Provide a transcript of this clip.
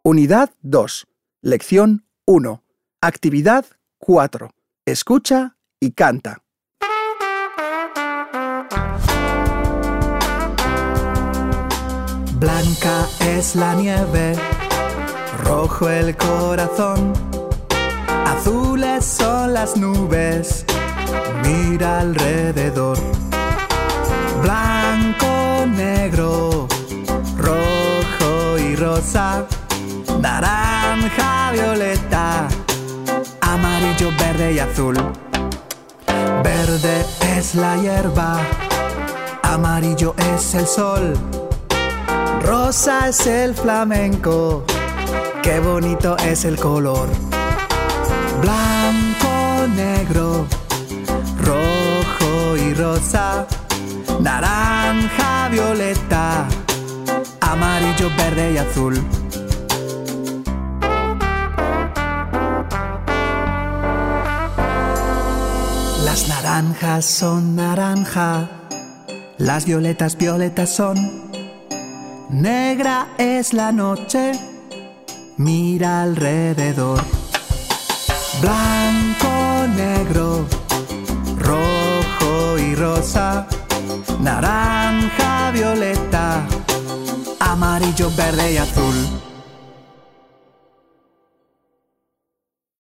Unidad 2. Lección 1. Actividad 4. Escucha y canta. Blanca es la nieve, rojo el corazón, azules son las nubes, mira alrededor. Blanco, negro, rojo y rosa, naranja, violeta, amarillo, verde y azul. Verde es la hierba, amarillo es el sol, rosa es el flamenco, qué bonito es el color. Blanco, negro, rojo y rosa, naranja, violeta, amarillo, verde y azul. Las naranjas son naranja, las violetas violetas son. Negra es la noche, mira alrededor. Blanco, negro, rojo y rosa, naranja, violeta, amarillo, verde y azul.